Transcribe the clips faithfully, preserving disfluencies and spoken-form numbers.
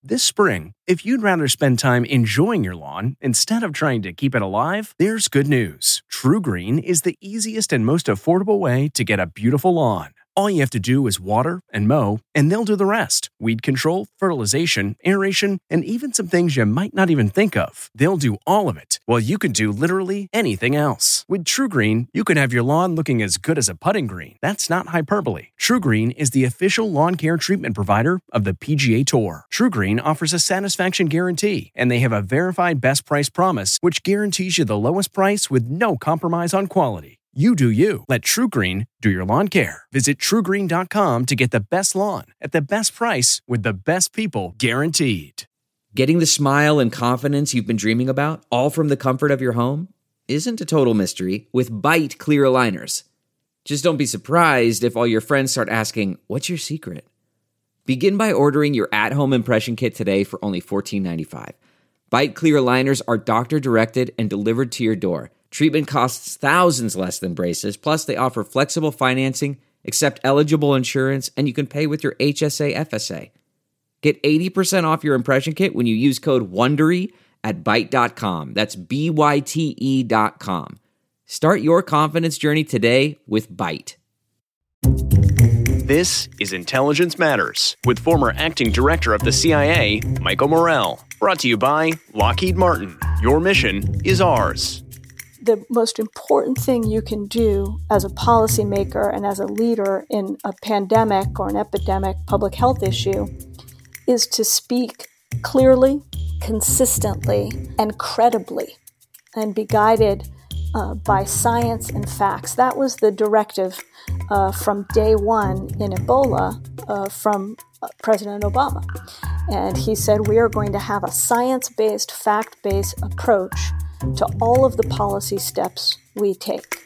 This spring, if you'd rather spend time enjoying your lawn instead of trying to keep it alive, there's good news. TruGreen is the easiest and most affordable way to get a beautiful lawn. All you have to do is water and mow, and they'll do the rest. Weed control, fertilization, aeration, and even some things you might not even think of. They'll do all of it, while you can do literally anything else. With TruGreen, you can have your lawn looking as good as a putting green. That's not hyperbole. TruGreen is the official lawn care treatment provider of the P G A Tour. TruGreen offers a satisfaction guarantee, and they have a verified best price promise, which guarantees you the lowest price with no compromise on quality. You do you. Let TruGreen do your lawn care. Visit True Green dot com to get the best lawn at the best price with the best people guaranteed. Getting the smile and confidence you've been dreaming about, all from the comfort of your home, isn't a total mystery with Byte clear aligners. Just don't be surprised if all your friends start asking, "What's your secret?" Begin by ordering your at-home impression kit today for only fourteen ninety-five. Byte clear aligners are doctor-directed and delivered to your door. Treatment costs thousands less than braces, plus they offer flexible financing, accept eligible insurance, and you can pay with your H S A F S A. Get eighty percent off your impression kit when you use code WONDERY at byte dot com. That's B Y T E dot com. Start your confidence journey today with Byte. This is Intelligence Matters with former acting director of the C I A, Michael Morell. Brought to you by Lockheed Martin. Your mission is ours. The most important thing you can do as a policymaker and as a leader in a pandemic or an epidemic public health issue is to speak clearly, consistently, and credibly, and be guided uh, by science and facts. That was the directive uh, from day one in Ebola uh, from uh, President Obama. And he said, we are going to have a science-based, fact-based approach to all of the policy steps we take.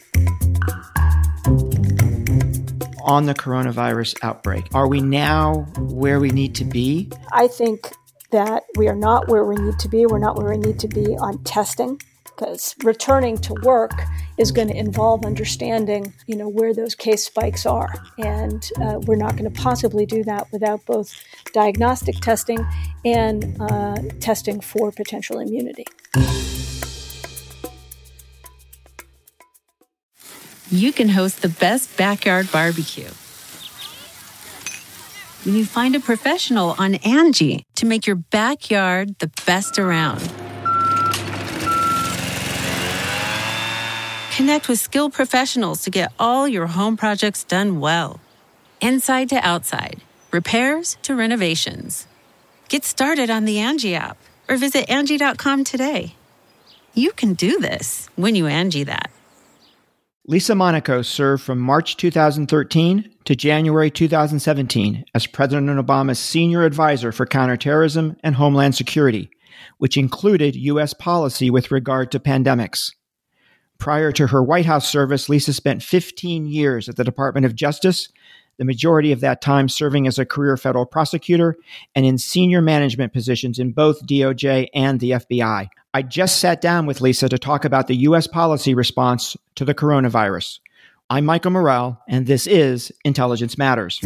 On the coronavirus outbreak, are we now where we need to be? I think that we are not where we need to be. We're not where we need to be on testing, because returning to work is going to involve understanding, you know, where those case spikes are. And uh, we're not going to possibly do that without both diagnostic testing and uh, testing for potential immunity. You can host the best backyard barbecue when you find a professional on Angie to make your backyard the best around. Connect with skilled professionals to get all your home projects done well. Inside to outside, repairs to renovations. Get started on the Angie app or visit Angie dot com today. You can do this when you Angie that. Lisa Monaco served from March two thousand thirteen to January two thousand seventeen as President Obama's senior advisor for counterterrorism and homeland security, which included U S policy with regard to pandemics. Prior to her White House service, Lisa spent fifteen years at the Department of Justice, the majority of that time serving as a career federal prosecutor and in senior management positions in both D O J and the F B I. I just sat down with Lisa to talk about the U S policy response to the coronavirus. I'm Michael Morell, and this is Intelligence Matters.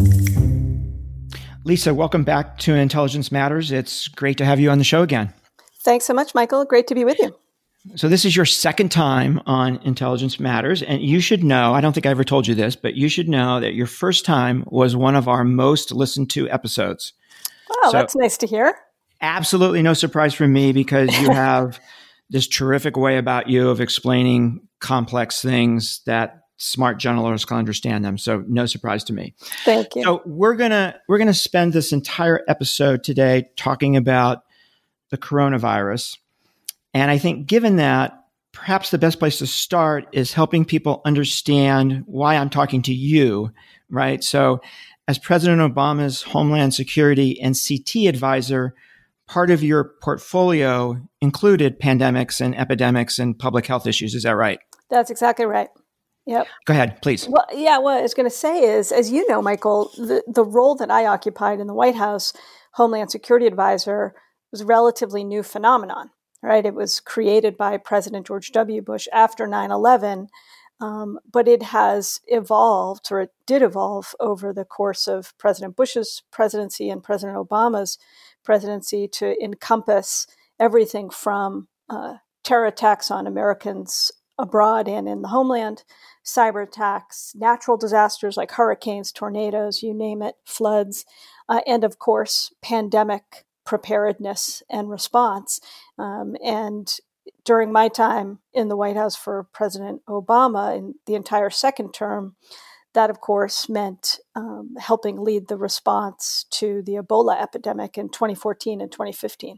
Lisa, welcome back to Intelligence Matters. It's great to have you on the show again. Thanks so much, Michael. Great to be with you. So this is your second time on Intelligence Matters, and you should know, I don't think I ever told you this, but you should know that your first time was one of our most listened to episodes. Oh, so, that's nice to hear. Absolutely no surprise from me, because you have this terrific way about you of explaining complex things that smart journalists can understand them. So no surprise to me. Thank you. So we're gonna we're gonna spend this entire episode today talking about the coronavirus. And I think given that, perhaps the best place to start is helping people understand why I'm talking to you, right? So as President Obama's Homeland Security and C T advisor, part of your portfolio included pandemics and epidemics and public health issues. Is that right? That's exactly right. Yep. Go ahead, please. Well, yeah, what I was going to say is, as you know, Michael, the, the role that I occupied in the White House, Homeland Security Advisor, was a relatively new phenomenon, right? It was created by President George W. Bush after nine eleven Um, but it has evolved, or it did evolve over the course of President Bush's presidency and President Obama's presidency to encompass everything from uh, terror attacks on Americans abroad and in the homeland, cyber attacks, natural disasters like hurricanes, tornadoes, you name it, floods, uh, and of course, pandemic preparedness and response. Um, and during my time in the White House for President Obama in the entire second term, that, of course, meant um, helping lead the response to the Ebola epidemic in twenty fourteen and twenty fifteen.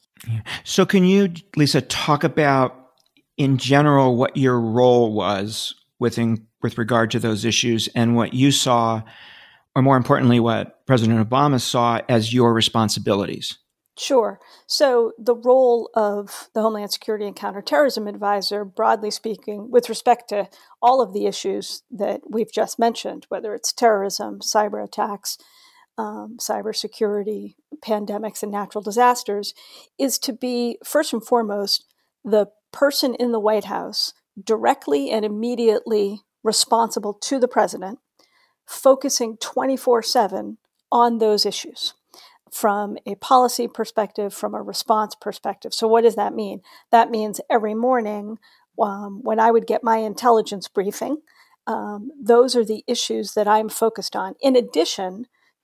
So can you, Lisa, talk about, in general, what your role was within, with regard to those issues and what you saw, or more importantly, what President Obama saw as your responsibilities? Sure. So the role of the Homeland Security and Counterterrorism Advisor, broadly speaking, with respect to all of the issues that we've just mentioned, whether it's terrorism, cyber attacks, um, cybersecurity, pandemics, and natural disasters, is to be, first and foremost, the person in the White House directly and immediately responsible to the president, focusing twenty-four seven on those issues from a policy perspective, from a response perspective. So what does that mean? That means every morning um, when I would get my intelligence briefing, um, those are the issues that I'm focused on, in addition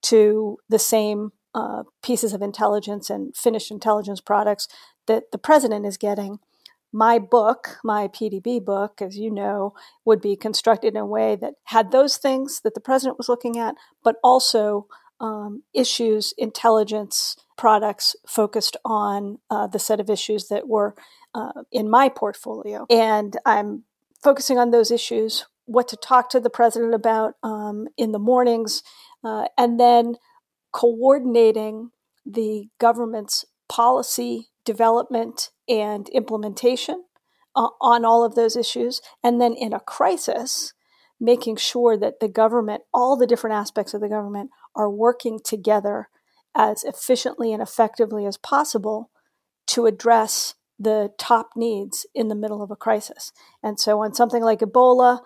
to the same uh, pieces of intelligence and finished intelligence products that the president is getting. My book, my P D B book, as you know, would be constructed in a way that had those things that the president was looking at, but also um, issues, intelligence products focused on uh, the set of issues that were uh, in my portfolio. And I'm focusing on those issues, what to talk to the president about um, in the mornings, uh, and then coordinating the government's policy development and implementation uh, on all of those issues. And then in a crisis, making sure that the government, all the different aspects of the government, are working together as efficiently and effectively as possible to address the top needs in the middle of a crisis. And so on something like Ebola,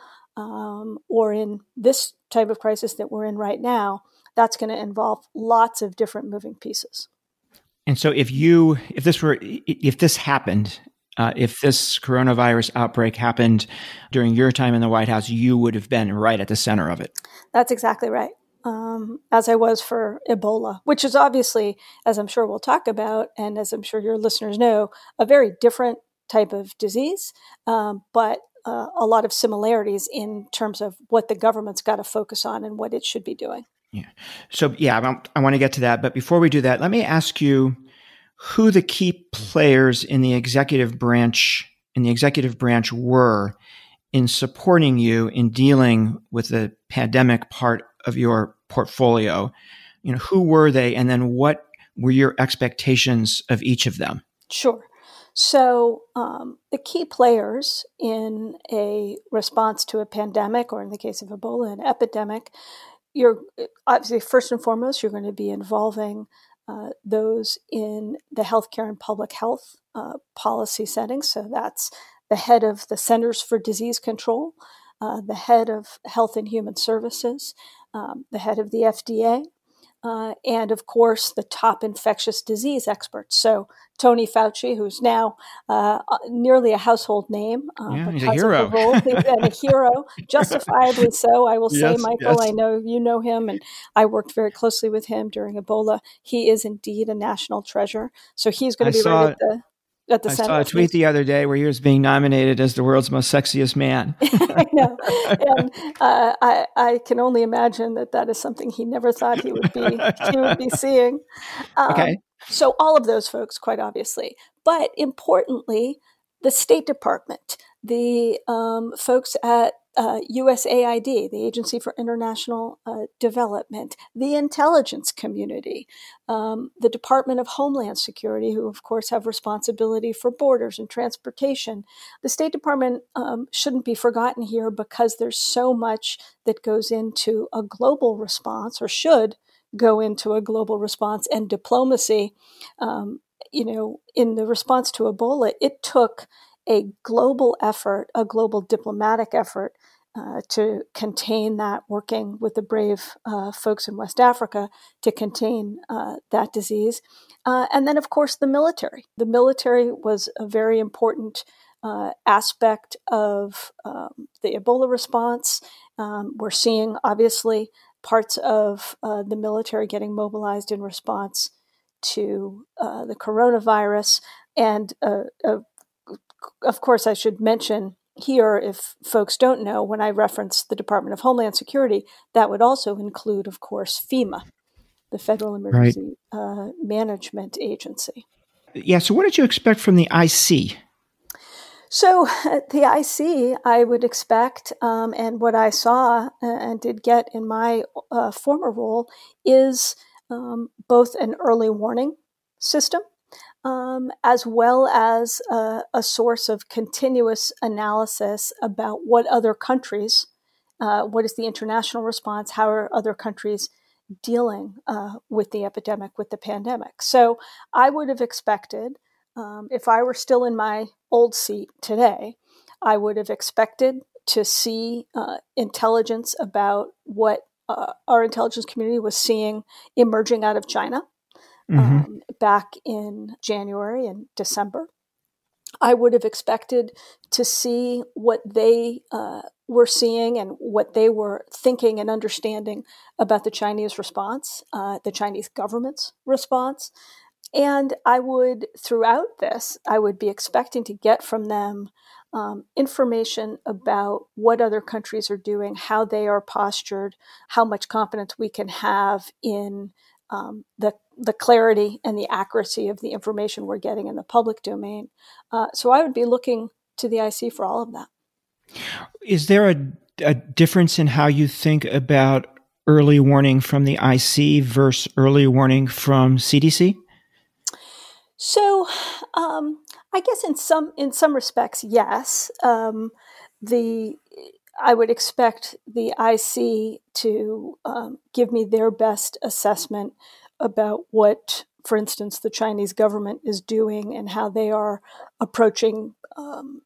um, or in this type of crisis that we're in right now, that's going to involve lots of different moving pieces. And so if you, if this were, if this happened, uh, if this coronavirus outbreak happened during your time in the White House, you would have been right at the center of it. That's exactly right. Um, as I was for Ebola, which is obviously, as I'm sure we'll talk about, and as I'm sure your listeners know, a very different type of disease, um, but uh, a lot of similarities in terms of what the government's got to focus on and what it should be doing. Yeah. So, yeah, I, I want to get to that. But before we do that, let me ask you who the key players in the executive branch, in the executive branch were in supporting you in dealing with the pandemic part of your portfolio. You know, who were they? And then what were your expectations of each of them? Sure. So um, the key players in a response to a pandemic, or in the case of Ebola, an epidemic, you're obviously, first and foremost, you're going to be involving uh, those in the healthcare and public health uh, policy settings. So that's the head of the Centers for Disease Control, uh, the head of Health and Human Services, um, the head of the F D A, uh, and of course, the top infectious disease experts. So Tony Fauci, who's now uh, nearly a household name. Uh, yeah, he's a hero. Of the role, and a hero, justifiably so, I will say, yes, Michael. Yes. I know you know him, and I worked very closely with him during Ebola. He is indeed a national treasure. So he's going to be saw, right at the at the I center. saw a tweet the other day where he was being nominated as the world's most sexiest man. I know. And uh, I, I can only imagine that that is something he never thought he would be he would be seeing. Um, Okay. So all of those folks, quite obviously. But importantly, the State Department, the um, folks at uh, U S A I D, the Agency for International uh, Development, the intelligence community, um, the Department of Homeland Security, who of course have responsibility for borders and transportation. The State Department um, shouldn't be forgotten here because there's so much that goes into a global response, or should go into a global response, and diplomacy. Um, you know, in the response to Ebola, it took a global effort, a global diplomatic effort uh, to contain that, working with the brave uh, folks in West Africa to contain uh, that disease. Uh, and then, of course, the military. The military was a very important uh, aspect of um, the Ebola response. Um, we're seeing, obviously, parts of uh, the military getting mobilized in response to uh, the coronavirus. And uh, uh, of course, I should mention here, if folks don't know, when I reference the Department of Homeland Security, that would also include, of course, FEMA, the Federal Emergency right. uh, Management Agency. Yeah, so what did you expect from the I C? So the I C, I would expect, um, and what I saw and did get in my uh, former role is um, both an early warning system, um, as well as uh, a source of continuous analysis about what other countries, uh, what is the international response, how are other countries dealing uh, with the epidemic, with the pandemic. So I would have expected, um, if I were still in my old seat today, I would have expected to see uh, intelligence about what uh, our intelligence community was seeing emerging out of China mm-hmm. um, back in January and December. I would have expected to see what they uh, were seeing and what they were thinking and understanding about the Chinese response, uh, the Chinese government's response. And I would, throughout this, I would be expecting to get from them um, information about what other countries are doing, how they are postured, how much confidence we can have in um, the the clarity and the accuracy of the information we're getting in the public domain. Uh, so I would be looking to the I C for all of that. Is there a, a difference in how you think about early warning from the I C versus early warning from C D C? So um, I guess in some in some respects, yes. Um, the I would expect the I C to um, give me their best assessment about what, for instance, the Chinese government is doing and how they are approaching um,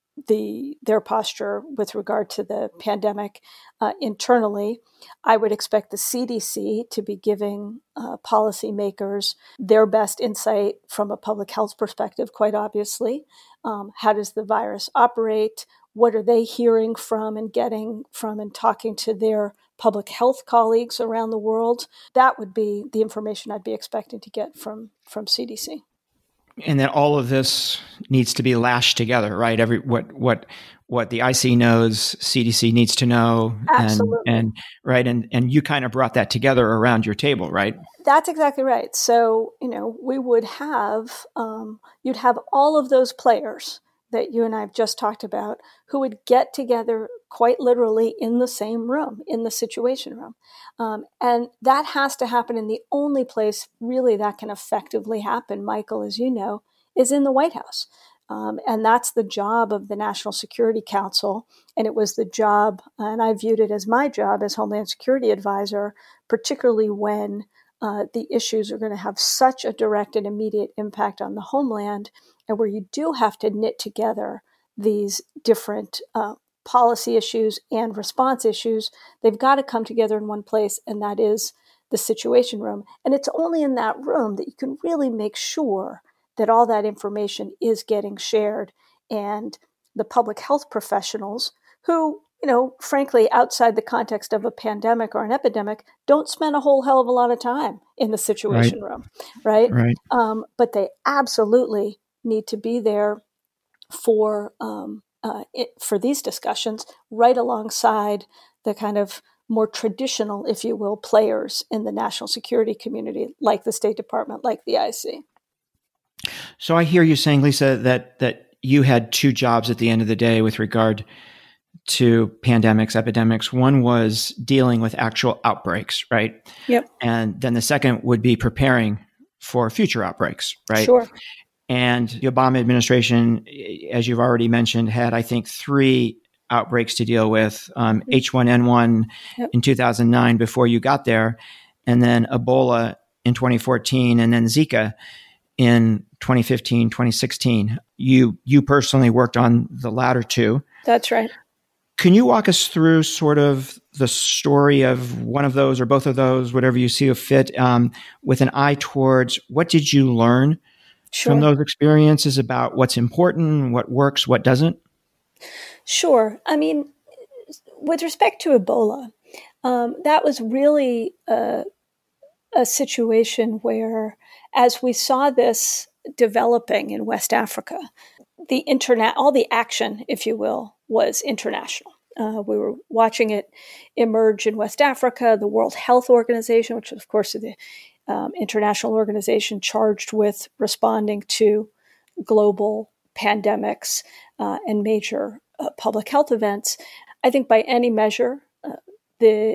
the their posture with regard to the pandemic uh, internally. I would expect the C D C to be giving uh, policymakers their best insight from a public health perspective, quite obviously. Um, how does the virus operate? What are they hearing from and getting from and talking to their public health colleagues around the world? That would be the information I'd be expecting to get from, from C D C. And then all of this needs to be lashed together, right? Every what what what the I C knows, C D C needs to know, Absolutely. and and right, and and you kind of brought that together around your table, right? That's exactly right. So you know, we would have um, you'd have all of those players that you and I have just talked about, who would get together quite literally in the same room, in the Situation Room. Um, and that has to happen. And the only place really that can effectively happen, Michael, as you know, is in the White House. Um, and that's the job of the National Security Council. And it was the job, and I viewed it as my job as Homeland Security Advisor, particularly when uh, the issues are going to have such a direct and immediate impact on the homeland, and where you do have to knit together these different uh, policy issues and response issues. They've got to come together in one place, and that is the Situation Room. And it's only in that room that you can really make sure that all that information is getting shared, and the public health professionals who, you know, frankly, outside the context of a pandemic or an epidemic, don't spend a whole hell of a lot of time in the Situation right. Room, right? Right. Um, but they absolutely need to be there for um, uh, it, for these discussions, right alongside the kind of more traditional, if you will, players in the national security community, like the State Department, like the I C. So I hear you saying, Lisa, that that you had two jobs at the end of the day with regard to pandemics, epidemics. One was dealing with actual outbreaks, right? Yep. And then the second would be preparing for future outbreaks, right? Sure. And the Obama administration, as you've already mentioned, had, I think, three outbreaks to deal with. Um, H one N one yep. in two thousand nine before you got there, and then Ebola in twenty fourteen, and then Zika in twenty fifteen, twenty sixteen. You you personally worked on the latter two. That's right. Can you walk us through sort of the story of one of those or both of those, whatever you see fit, um, with an eye towards what did you learn Sure. from those experiences about what's important, what works, what doesn't? Sure. I mean, with respect to Ebola, um, that was really a, a situation where, as we saw this developing in West Africa, the internet, all the action, if you will, was international. Uh, we were watching it emerge in West Africa. The World Health Organization, which of course is the um, international organization charged with responding to global pandemics uh, and major uh, public health events. I think by any measure, uh, the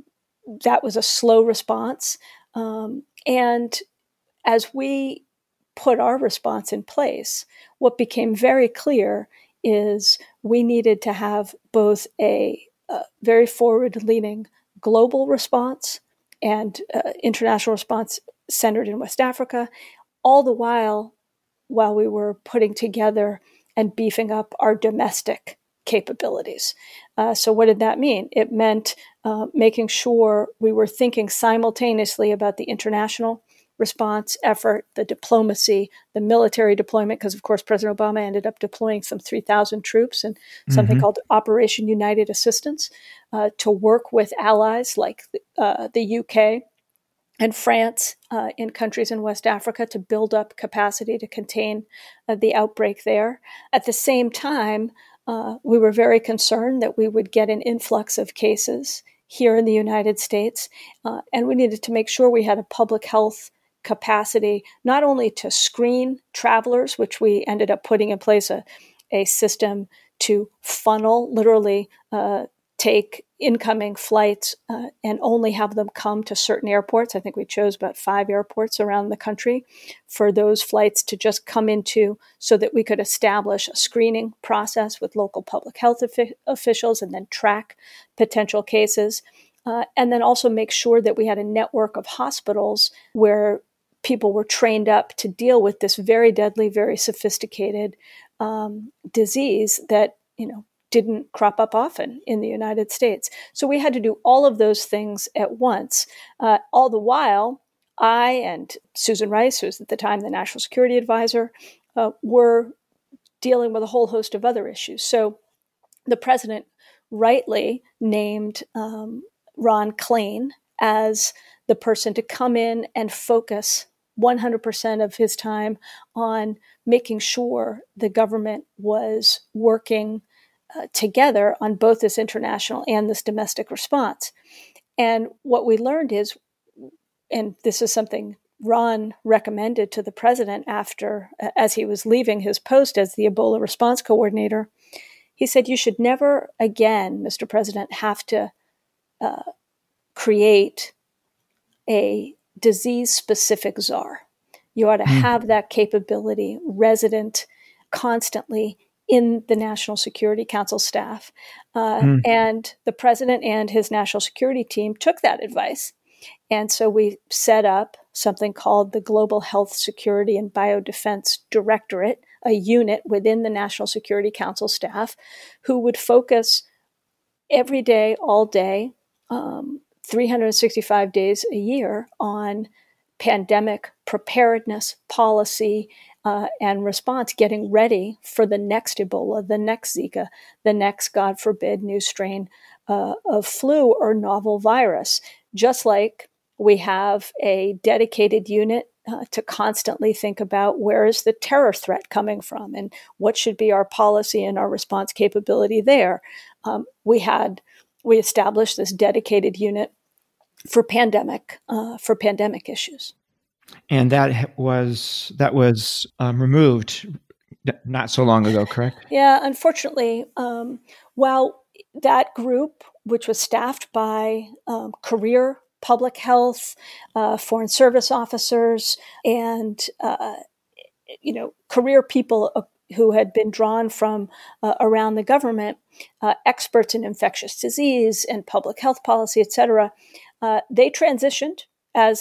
that was a slow response. Um, and as we put our response in place, what became very clear is we needed to have both a, a very forward-leaning global response and uh, international response centered in West Africa, all the while while we were putting together and beefing up our domestic capabilities. Uh, so what did that mean? It meant uh, making sure we were thinking simultaneously about the international response effort, the diplomacy, the military deployment, because of course President Obama ended up deploying some three thousand troops in something mm-hmm. called Operation United Assistance uh, to work with allies like uh, the U K and France uh, in countries in West Africa to build up capacity to contain uh, the outbreak there. At the same time, uh, we were very concerned that we would get an influx of cases here in the United States, uh, and we needed to make sure we had a public health capacity, not only to screen travelers, which we ended up putting in place a, a system to funnel, literally uh, take incoming flights uh, and only have them come to certain airports. I think we chose about five airports around the country for those flights to just come into so that we could establish a screening process with local public health of- officials and then track potential cases. Uh, and then also make sure that we had a network of hospitals where people were trained up to deal with this very deadly, very sophisticated um, disease that, you know, didn't crop up often in the United States. So we had to do all of those things at once. Uh, all the while, I and Susan Rice, who was at the time the National Security Advisor, uh, were dealing with a whole host of other issues. So the president rightly named um, Ron Klain as the person to come in and focus one hundred percent of his time on making sure the government was working uh, together on both this international and this domestic response. And what we learned is, and this is something Ron recommended to the president after, as he was leaving his post as the Ebola response coordinator, he said, you should never again, Mister President, have to uh, create a disease-specific czar. You ought to mm. have that capability resident constantly in the National Security Council staff. Uh, mm. And the president and his national security team took that advice. And so we set up something called the Global Health Security and Biodefense Directorate, a unit within the National Security Council staff who would focus every day, all day, um, three hundred sixty-five days a year on pandemic preparedness, policy, uh, and response, getting ready for the next Ebola, the next Zika, the next, God forbid, new strain uh, of flu or novel virus. Just like we have a dedicated unit uh, to constantly think about where is the terror threat coming from and what should be our policy and our response capability there. Um, we had we established this dedicated unit for pandemic uh, for pandemic issues, and that was that was um, removed not so long ago, correct? Yeah, unfortunately, um, while that group, which was staffed by um, career public health, uh, foreign service officers, and uh, you know career people uh, who had been drawn from uh, around the government, uh, experts in infectious disease and public health policy, et cetera, uh, they transitioned, as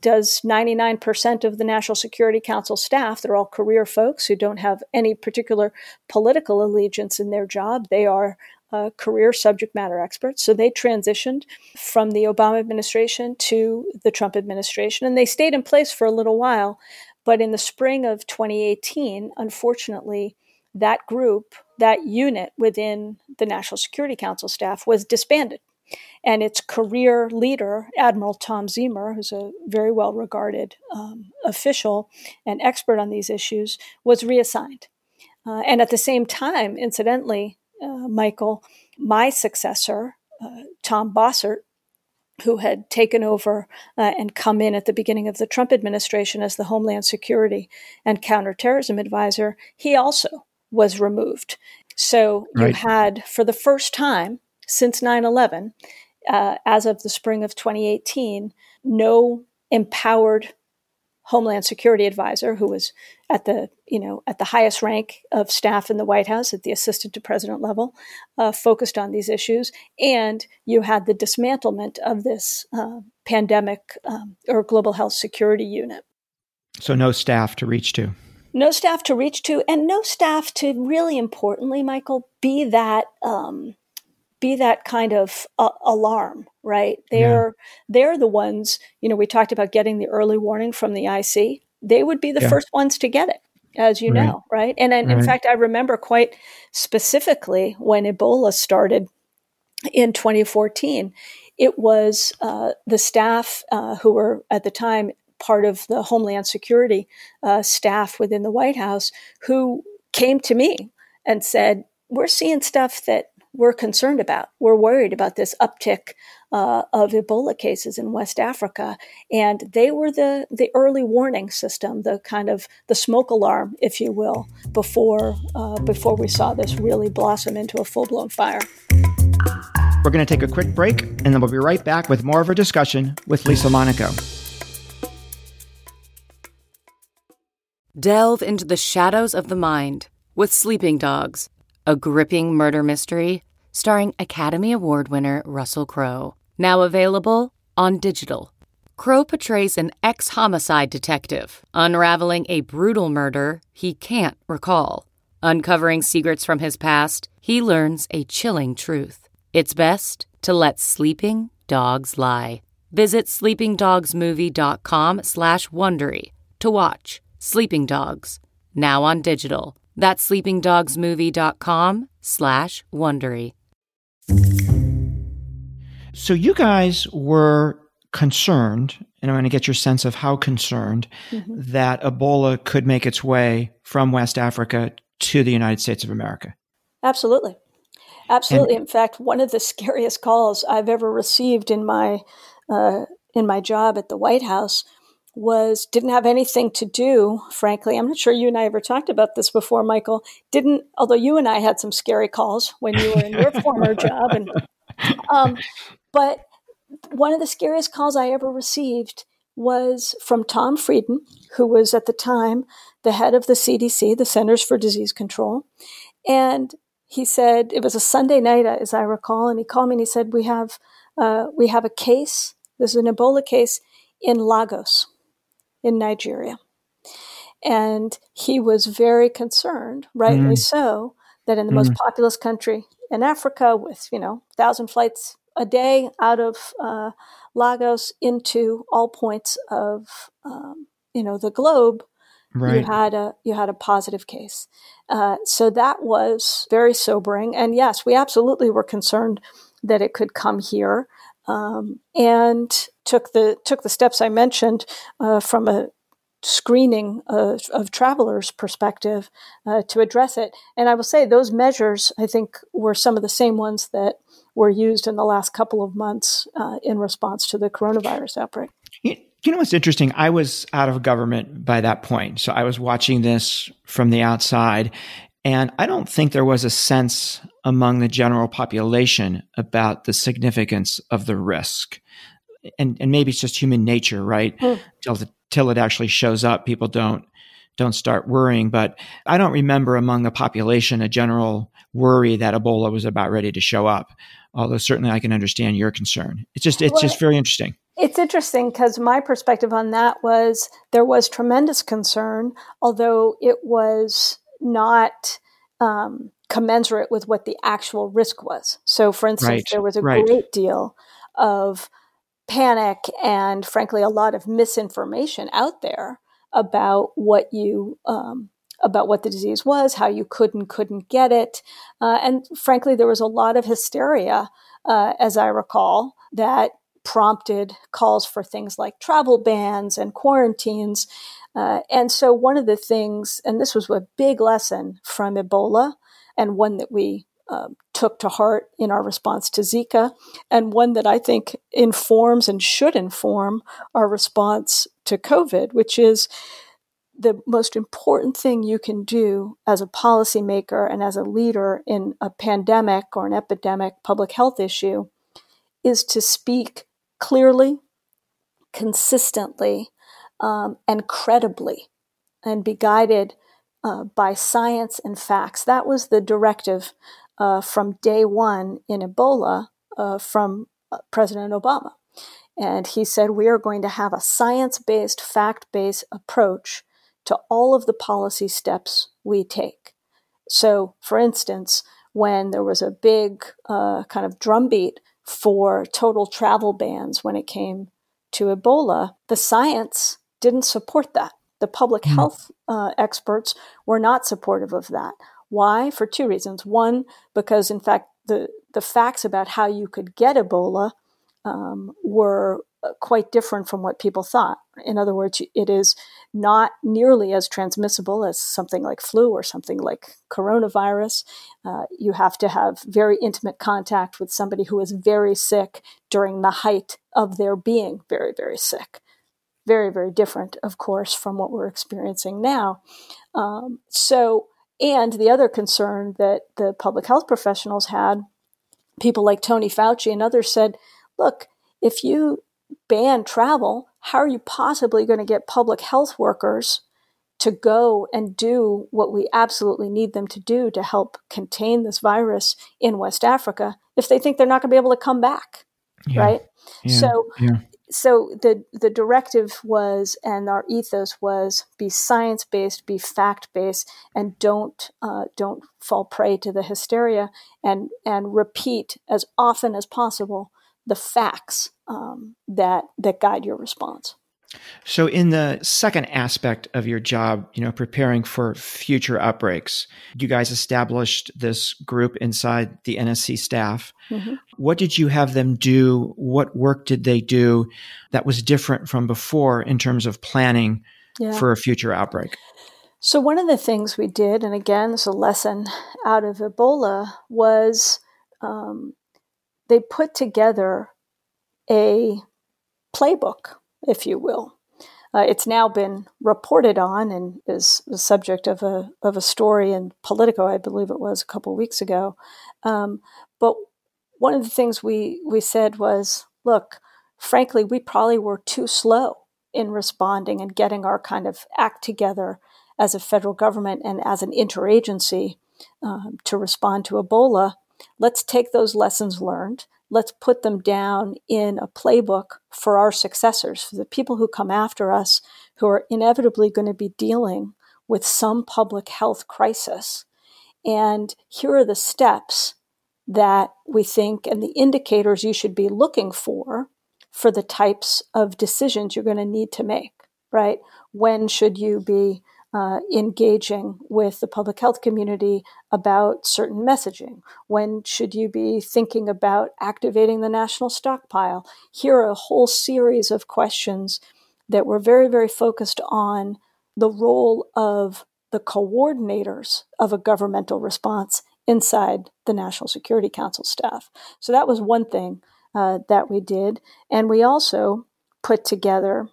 does ninety-nine percent of the National Security Council staff. They're all career folks who don't have any particular political allegiance in their job. They are uh, career subject matter experts. So they transitioned from the Obama administration to the Trump administration, and they stayed in place for a little while. But in the spring of twenty eighteen, unfortunately, that group, that unit within the National Security Council staff was disbanded. And its career leader, Admiral Tom Ziemer, who's a very well-regarded um, official and expert on these issues, was reassigned. Uh, and at the same time, incidentally, uh, Michael, my successor, uh, Tom Bossert, who had taken over uh, and come in at the beginning of the Trump administration as the Homeland Security and Counterterrorism Advisor, he also was removed. So you Right. had, for the first time since nine eleven, uh, as of the spring of twenty eighteen, no empowered Homeland Security advisor who was at the, you know, at the highest rank of staff in the White House at the assistant to president level, uh, focused on these issues. And you had the dismantlement of this uh, pandemic um, or global health security unit. So no staff to reach to. No staff to reach to, and no staff to, really importantly, Michael, be that um, be that kind of uh, alarm, right? They're yeah. they're the ones, you know, we talked about getting the early warning from the I C. They would be the yeah. first ones to get it, as you right. know, right? And, and right. in fact, I remember quite specifically when Ebola started in twenty fourteen, it was uh, the staff uh, who were at the time part of the Homeland Security uh, staff within the White House who came to me and said, we're seeing stuff that we're concerned about. We're worried about this uptick uh, of Ebola cases in West Africa. And they were the, the early warning system, the kind of the smoke alarm, if you will, before, uh, before we saw this really blossom into a full-blown fire. We're going to take a quick break, and then we'll be right back with more of our discussion with Lisa Monaco. Delve into the shadows of the mind with Sleeping Dogs, a gripping murder mystery starring Academy Award winner Russell Crowe. Now available on digital. Crowe portrays an ex-homicide detective unraveling a brutal murder he can't recall. Uncovering secrets from his past, he learns a chilling truth. It's best to let sleeping dogs lie. Visit sleepingdogsmovie.com slash Wondery to watch Sleeping Dogs, now on digital. That's sleepingdogsmovie.com slash Wondery. So you guys were concerned, and I want to get your sense of how concerned, mm-hmm. that Ebola could make its way from West Africa to the United States of America. Absolutely. Absolutely. And, in fact, one of the scariest calls I've ever received in my uh, in my job at the White House was didn't have anything to do, frankly. I'm not sure you and I ever talked about this before, Michael. Didn't, although you and I had some scary calls when you were in your former job. And, um, but one of the scariest calls I ever received was from Tom Frieden, who was at the time the head of the C D C, the Centers for Disease Control. And he said, it was a Sunday night, as I recall, and he called me and he said, we have, uh, we have a case, this is an Ebola case in Lagos, in Nigeria. And he was very concerned, rightly mm. so, that in the mm. most populous country in Africa with, you know, one thousand flights a day out of uh, Lagos into all points of, um, you know, the globe, right. you had a you had a positive case. Uh, so that was very sobering. And yes, we absolutely were concerned that it could come here. Um, and took the took the steps I mentioned uh, from a screening of, of travelers' perspective uh, to address it. And I will say those measures, I think, were some of the same ones that were used in the last couple of months uh, in response to the coronavirus outbreak. You, you know what's interesting? I was out of government by that point, so I was watching this from the outside. And I don't think there was a sense among the general population about the significance of the risk. And and maybe it's just human nature, right? Mm. Till, the, till it actually shows up, people don't don't start worrying. But I don't remember among the population a general worry that Ebola was about ready to show up. Although certainly I can understand your concern. It's just it's well, just very interesting. It's interesting because my perspective on that was there was tremendous concern, although it was not um, commensurate with what the actual risk was. So, for instance, Right, there was a right. great deal of panic and, frankly, a lot of misinformation out there about what you um, about what the disease was, how you could and couldn't get it, uh, and frankly, there was a lot of hysteria, uh, as I recall, that prompted calls for things like travel bans and quarantines. Uh, and so one of the things, and this was a big lesson from Ebola, and one that we uh, took to heart in our response to Zika, and one that I think informs and should inform our response to COVID, which is the most important thing you can do as a policymaker and as a leader in a pandemic or an epidemic public health issue is to speak clearly, consistently, um, and credibly, and be guided uh, by science and facts. That was the directive uh, from day one in Ebola uh, from uh, President Obama. And he said, we are going to have a science-based, fact-based approach to all of the policy steps we take. So, for instance, when there was a big uh, kind of drumbeat for total travel bans when it came to Ebola, the science didn't support that. The public mm. health uh, experts were not supportive of that. Why? For two reasons. One, because in fact, the, the facts about how you could get Ebola um, were quite different from what people thought. In other words, it is not nearly as transmissible as something like flu or something like coronavirus. Uh, you have to have very intimate contact with somebody who is very sick during the height of their being very, very sick. Very, very different, of course, from what we're experiencing now. Um, so, and the other concern that the public health professionals had, people like Tony Fauci and others said, look, if you ban travel, how are you possibly going to get public health workers to go and do what we absolutely need them to do to help contain this virus in West Africa if they think they're not going to be able to come back, yeah. right? Yeah. So, yeah. so the the directive was, and our ethos was, be science-based, be fact-based, and don't uh, don't fall prey to the hysteria, and and repeat as often as possible the facts um, that that guide your response. So in the second aspect of your job, you know, preparing for future outbreaks, you guys established this group inside the N S C staff. Mm-hmm. What did you have them do? What work did they do that was different from before in terms of planning yeah. for a future outbreak? So one of the things we did, and again, this is a lesson out of Ebola, was um, they put together a playbook, if you will. Uh, it's now been reported on and is the subject of a of a story in Politico, I believe it was a couple of weeks ago. Um, but one of the things we we said was, look, frankly, we probably were too slow in responding and getting our kind of act together as a federal government and as an interagency um, to respond to Ebola. Let's take those lessons learned. Let's put them down in a playbook for our successors, for the people who come after us, who are inevitably going to be dealing with some public health crisis. And here are the steps that we think and the indicators you should be looking for for the types of decisions you're going to need to make, right? When should you be Uh, engaging with the public health community about certain messaging? When should you be thinking about activating the national stockpile? Here are a whole series of questions that were very, very focused on the role of the coordinators of a governmental response inside the National Security Council staff. So that was one thing uh, that we did. And we also put together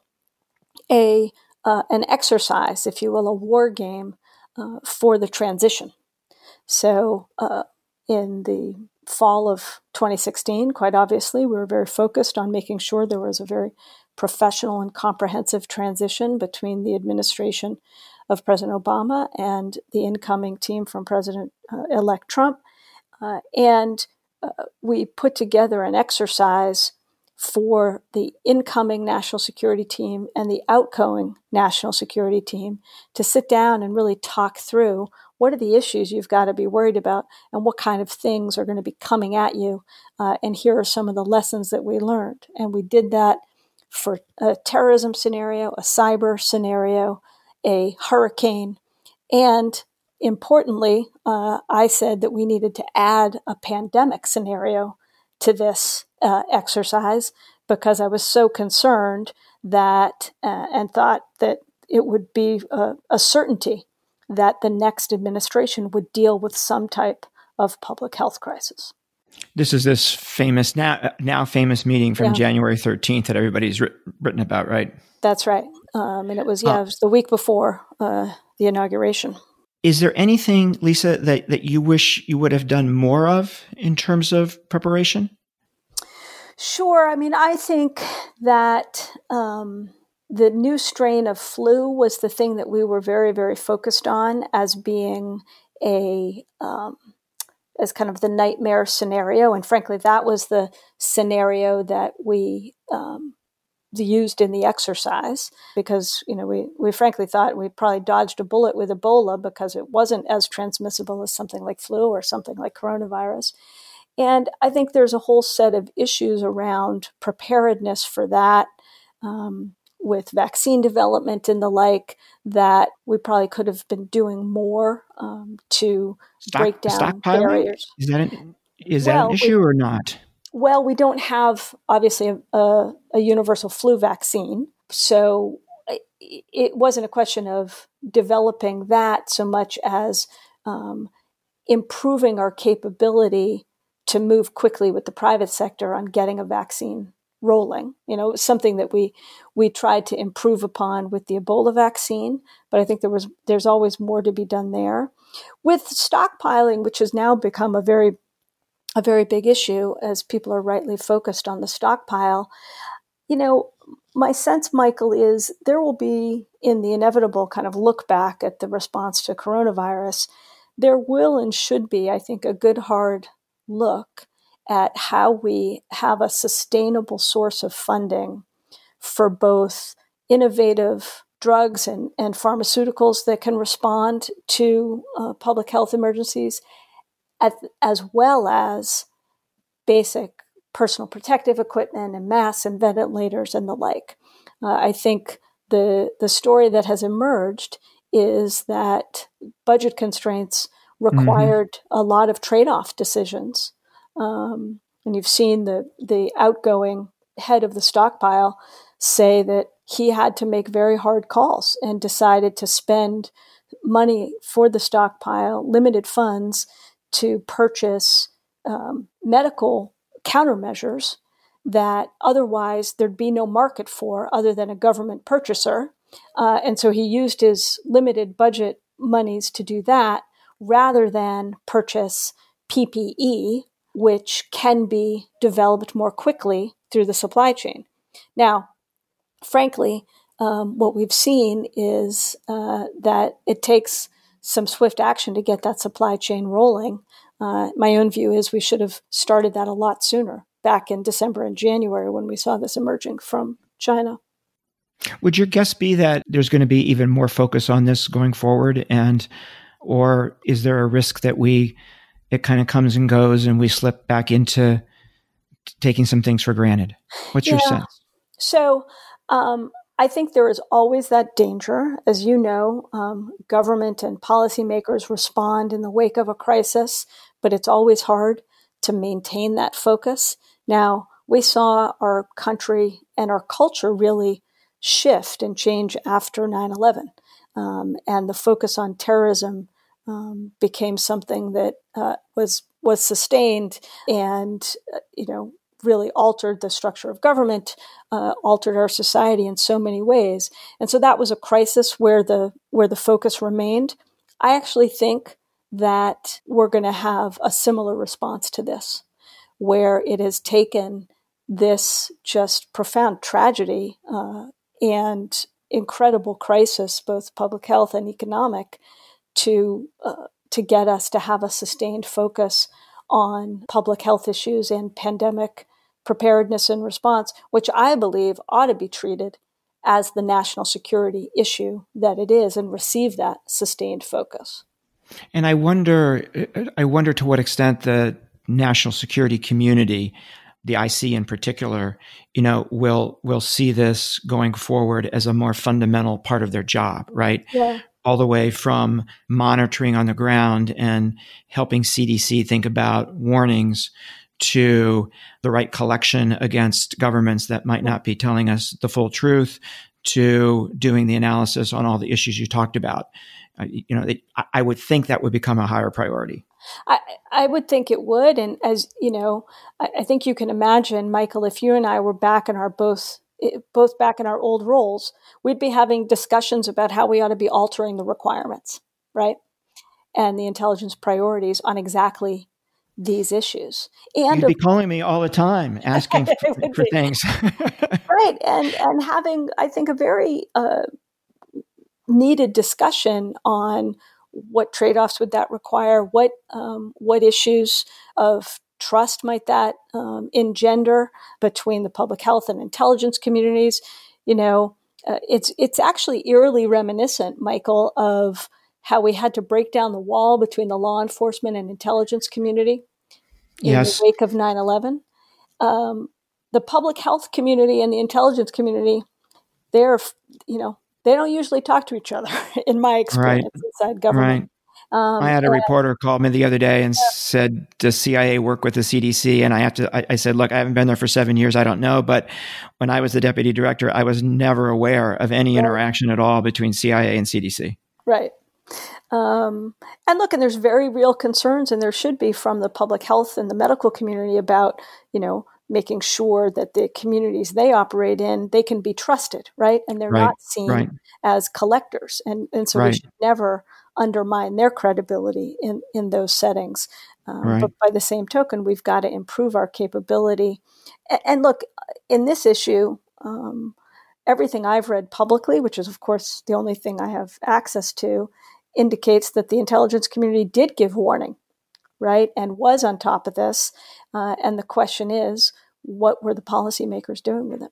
a Uh, an exercise, if you will, a war game uh, for the transition. So uh, in the fall of twenty sixteen, quite obviously, we were very focused on making sure there was a very professional and comprehensive transition between the administration of President Obama and the incoming team from President-elect uh, Trump. Uh, and uh, we put together an exercise for the incoming national security team and the outgoing national security team to sit down and really talk through what are the issues you've got to be worried about and what kind of things are going to be coming at you. Uh, and here are some of the lessons that we learned. And we did that for a terrorism scenario, a cyber scenario, a hurricane. And importantly, uh, I said that we needed to add a pandemic scenario to this uh, exercise because I was so concerned that uh, and thought that it would be a, a certainty that the next administration would deal with some type of public health crisis. This is this famous, now now famous meeting from yeah. January thirteenth that everybody's writ- written about, right? That's right. Um, and it was, yeah, uh, it was the week before uh, the inauguration. Is there anything, Lisa, that, that you wish you would have done more of in terms of preparation? Sure. I mean, I think that um, the new strain of flu was the thing that we were very, very focused on as being a um, as kind of the nightmare scenario. And frankly, that was the scenario that we um, used in the exercise because, you know, we, we frankly thought we probably dodged a bullet with Ebola because it wasn't as transmissible as something like flu or something like coronavirus. And I think there's a whole set of issues around preparedness for that, um, with vaccine development and the like, that we probably could have been doing more um, to Stock, break down barriers. Is that an, is well, that an issue we, or not? Well, we don't have, obviously, a, a, a universal flu vaccine. So it, it wasn't a question of developing that so much as um, improving our capability to move quickly with the private sector on getting a vaccine rolling. You know, it was something that we we tried to improve upon with the Ebola vaccine, but I think there was there's always more to be done there. With stockpiling, which has now become a very a very big issue as people are rightly focused on the stockpile, you know, my sense, Michael, is there will be, in the inevitable kind of look back at the response to coronavirus, there will and should be, I think, a good hard look at how we have a sustainable source of funding for both innovative drugs and, and pharmaceuticals that can respond to uh, public health emergencies, at, as well as basic personal protective equipment and masks and ventilators and the like. Uh, I think the the story that has emerged is that budget constraints required mm-hmm. a lot of trade-off decisions. Um, and you've seen the, the outgoing head of the stockpile say that he had to make very hard calls and decided to spend money for the stockpile, limited funds, to purchase um, medical countermeasures that otherwise there'd be no market for other than a government purchaser. Uh, and so he used his limited budget monies to do that rather than purchase P P E, which can be developed more quickly through the supply chain. Now, frankly, um, what we've seen is uh, that it takes some swift action to get that supply chain rolling. Uh, my own view is we should have started that a lot sooner, back in December and January when we saw this emerging from China. Would your guess be that there's going to be even more focus on this going forward? And, or is there a risk that we, it kind of comes and goes and we slip back into taking some things for granted? What's yeah. your sense? So, um, I think there is always that danger. As you know, um, government and policymakers respond in the wake of a crisis, but it's always hard to maintain that focus. Now, we saw our country and our culture really shift and change after nine eleven. Um, and the focus on terrorism um, became something that uh, was was sustained and, uh, you know, really altered the structure of government, uh, altered our society in so many ways. And so that was a crisis where the where the focus remained. I actually think that we're going to have a similar response to this, where it has taken this just profound tragedy uh, and incredible crisis, both public health and economic, to uh, to get us to have a sustained focus on public health issues and pandemic preparedness and response, which I believe ought to be treated as the national security issue that it is and receive that sustained focus. And I wonder, I wonder to what extent the national security community, the I C in particular, you know, will will see this going forward as a more fundamental part of their job, right? Yeah. All the way from monitoring on the ground and helping C D C think about warnings to the right collection against governments that might not be telling us the full truth, to doing the analysis on all the issues you talked about. Uh, you know, it, I would think that would become a higher priority. I, I would think it would. And as you know, I, I think you can imagine, Michael, if you and I were back in our both both back in our old roles, we'd be having discussions about how we ought to be altering the requirements, right? And the intelligence priorities on exactly these issues. And you'd be calling me all the time, asking for, for things. Right. And, and having, I think, a very uh, needed discussion on what trade-offs would that require? What um, what issues of trust might that um, engender between the public health and intelligence communities? You know, uh, it's it's actually eerily reminiscent, Michael, of how we had to break down the wall between the law enforcement and intelligence community in yes. the wake of nine eleven. Um, the public health community and the intelligence community, they're, you know, they don't usually talk to each other, in my experience, right. inside government. Right. Um, I had a and, reporter call me the other day and yeah. said, does C I A work with the C D C? And I have to, I, I said, look, I haven't been there for seven years. I don't know. But when I was the deputy director, I was never aware of any right. interaction at all between C I A and C D C. Right. Um, and look, and there's very real concerns, and there should be, from the public health and the medical community about, you know, making sure that the communities they operate in, they can be trusted, right? And they're right. not seen right. as collectors. And, and so right. we should never undermine their credibility in, in those settings. Um, right. But by the same token, we've got to improve our capability. And, and look, in this issue, um, everything I've read publicly, which is, of course, the only thing I have access to, indicates that the intelligence community did give warning, right, and was on top of this. Uh, and the question is, what were the policymakers doing with it?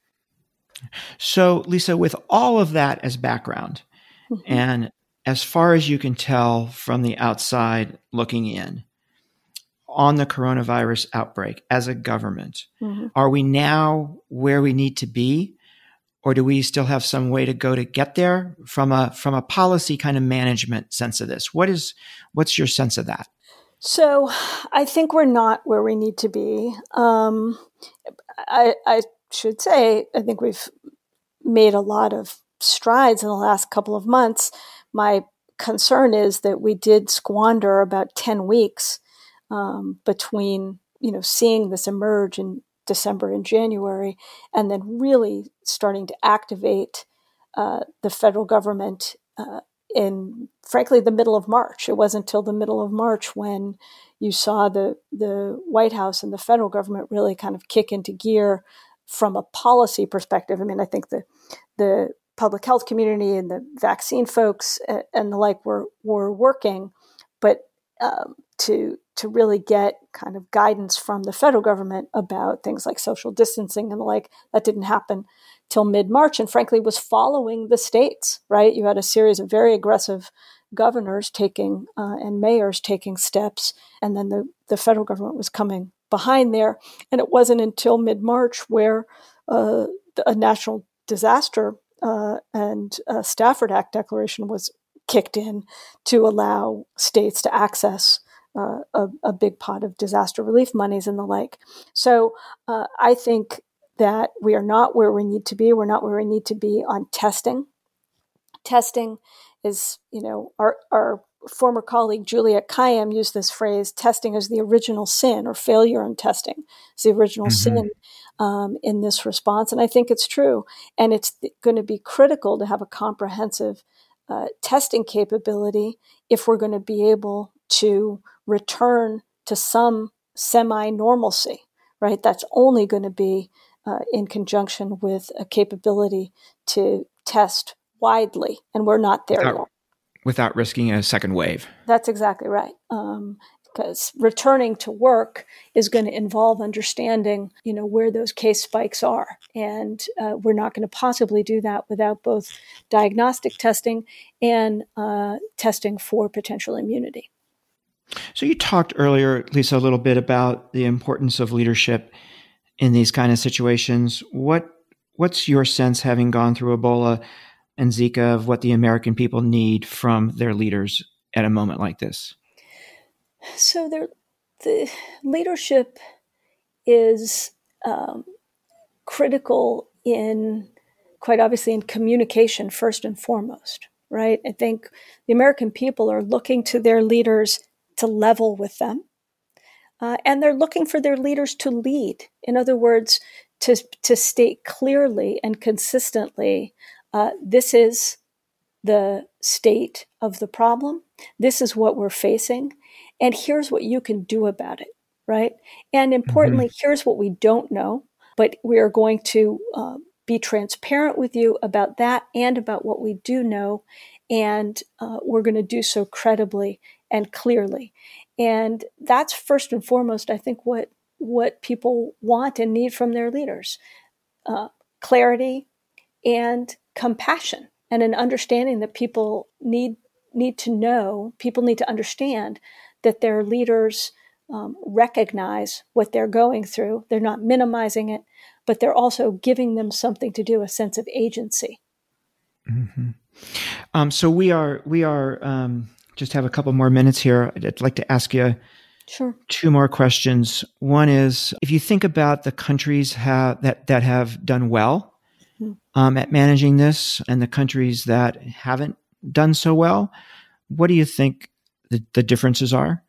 So, Lisa, with all of that as background, mm-hmm. and as far as you can tell from the outside looking in on the coronavirus outbreak as a government, mm-hmm. are we now where we need to be? Or do we still have some way to go to get there from a from a policy kind of management sense of this? What is what's your sense of that? So I think we're not where we need to be. Um, I, I should say, I think we've made a lot of strides in the last couple of months. My concern is that we did squander about ten weeks um, between, you know, seeing this emerge in December and January, and then really starting to activate uh, the federal government uh, in, frankly, the middle of March. It wasn't until the middle of March when you saw the the White House and the federal government really kind of kick into gear from a policy perspective. I mean, I think the the public health community and the vaccine folks and the like were were working, but um, to to really get kind of guidance from the federal government about things like social distancing and the like, that didn't happen till mid-March, and frankly was following the states, right? You had a series of very aggressive governors taking uh, and mayors taking steps, and then the, the federal government was coming behind there. And it wasn't until mid-March where uh, a national disaster uh, and uh, Stafford Act declaration was kicked in to allow states to access uh, a, a big pot of disaster relief monies and the like. So uh, I think that we are not where we need to be. We're not where we need to be on testing. Testing is, you know, our, our former colleague Juliet Kayyem used this phrase, testing is the original sin, or failure in testing is the original mm-hmm. sin um, in this response. And I think it's true. And it's going to be critical to have a comprehensive uh, testing capability if we're going to be able to return to some semi-normalcy, right? That's only going to be uh, in conjunction with a capability to test widely, and we're not there without, yet. Without risking a second wave. That's exactly right. Um, because returning to work is going to involve understanding, you know, where those case spikes are. And uh, we're not going to possibly do that without both diagnostic testing and uh, testing for potential immunity. So you talked earlier, Lisa, a little bit about the importance of leadership in these kind of situations. What What's your sense, having gone through Ebola and Zika, of what the American people need from their leaders at a moment like this? So there, the leadership is um, critical in, quite obviously, in communication first and foremost, right? I think the American people are looking to their leaders to level with them, uh, and they're looking for their leaders to lead. In other words, to to state clearly and consistently, uh, this is the state of the problem. This is what we're facing. And here's what you can do about it, right? And importantly, mm-hmm. here's what we don't know, but we are going to uh, be transparent with you about that and about what we do know. And uh, we're going to do so credibly and clearly. And that's first and foremost, I think, what, what people want and need from their leaders. Uh, clarity and compassion, and an understanding that people need need to know, people need to understand that their leaders um, recognize what they're going through. They're not minimizing it, but they're also giving them something to do, a sense of agency. Mm-hmm. Um, so we are we are um, just have a couple more minutes here. I'd like to ask you sure. two more questions. One is, if you think about the countries ha- that that have done well mm-hmm. um, at managing this, and the countries that haven't done so well, what do you think the, the differences are?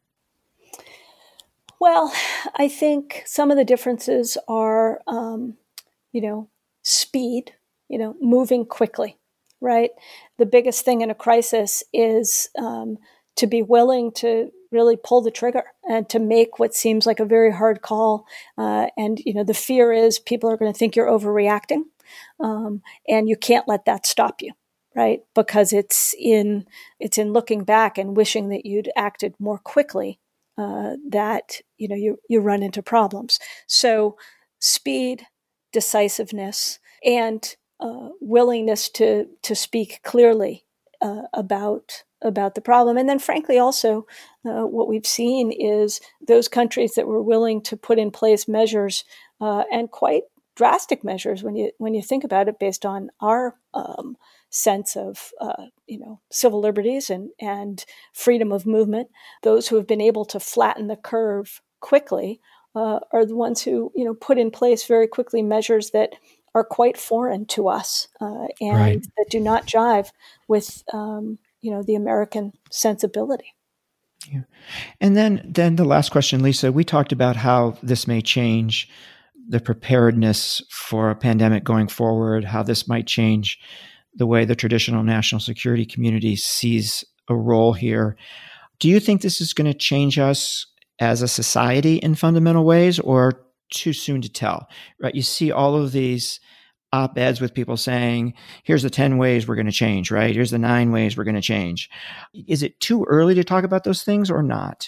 Well, I think some of the differences are, um, you know, speed, you know, moving quickly, right? The biggest thing in a crisis is um, to be willing to really pull the trigger and to make what seems like a very hard call. Uh, and, you know, the fear is people are going to think you're overreacting, um, and you can't let that stop you. Right, because it's in it's in looking back and wishing that you'd acted more quickly uh, that you know you you run into problems. So speed, decisiveness, and uh, willingness to to speak clearly uh, about about the problem, and then frankly also uh, what we've seen is those countries that were willing to put in place measures uh, and quite drastic measures when you when you think about it, based on our um, sense of, uh, you know, civil liberties and, and freedom of movement. Those who have been able to flatten the curve quickly uh, are the ones who, you know, put in place very quickly measures that are quite foreign to us uh, and right. that do not jive with, um, you know, the American sensibility. Yeah. And then, then the last question, Lisa, we talked about how this may change the preparedness for a pandemic going forward, how this might change the way the traditional national security community sees a role here. Do you think this is going to change us as a society in fundamental ways, or too soon to tell? Right? You see all of these op-eds with people saying, here's the ten ways we're going to change, right? Here's the nine ways we're going to change. Is it too early to talk about those things or not?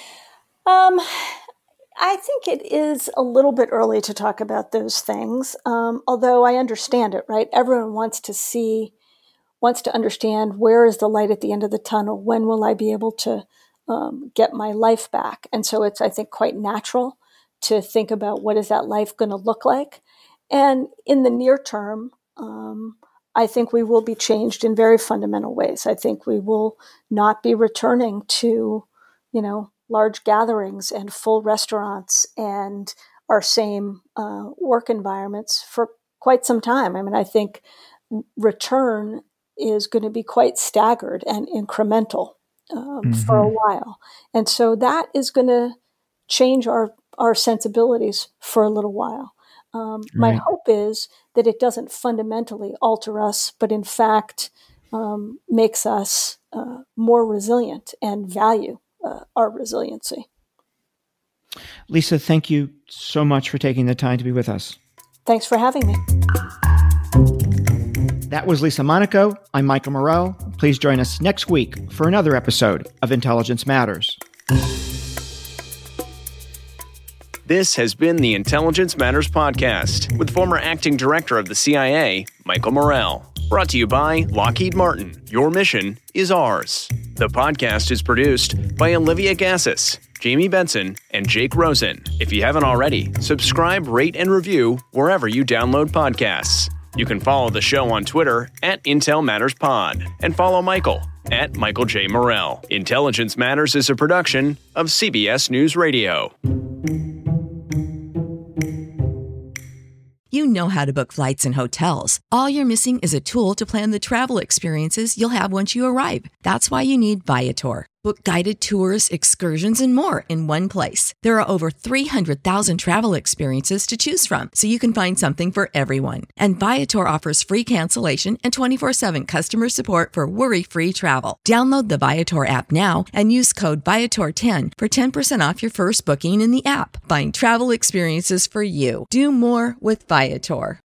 Um, I think it is a little bit early to talk about those things, um, although I understand it, right? Everyone wants to see, wants to understand, where is the light at the end of the tunnel? When will I be able to um, get my life back? And so it's, I think, quite natural to think about, what is that life going to look like? And in the near term, um, I think we will be changed in very fundamental ways. I think we will not be returning to, you know, large gatherings and full restaurants and our same uh, work environments for quite some time. I mean, I think return is going to be quite staggered and incremental um, mm-hmm. for a while. And so that is going to change our, our sensibilities for a little while. Um, right. My hope is that it doesn't fundamentally alter us, but in fact um, makes us uh, more resilient and value Uh, our resiliency. Lisa, thank you so much for taking the time to be with us. Thanks for having me. That was Lisa Monaco. I'm Michael Morell. Please join us next week for another episode of Intelligence Matters. This has been the Intelligence Matters Podcast with former acting director of the C I A, Michael Morell. Brought to you by Lockheed Martin. Your mission is ours. The podcast is produced by Olivia Gassis, Jamie Benson, and Jake Rosen. If you haven't already, subscribe, rate, and review wherever you download podcasts. You can follow the show on Twitter at Intel Matters Pod and follow Michael at Michael J. Morell. Intelligence Matters is a production of C B S News Radio. You know how to book flights and hotels. All you're missing is a tool to plan the travel experiences you'll have once you arrive. That's why you need Viator. Book guided tours, excursions, and more in one place. There are over three hundred thousand travel experiences to choose from, so you can find something for everyone. And Viator offers free cancellation and twenty-four seven customer support for worry-free travel. Download the Viator app now and use code Viator ten for ten percent off your first booking in the app. Find travel experiences for you. Do more with Viator.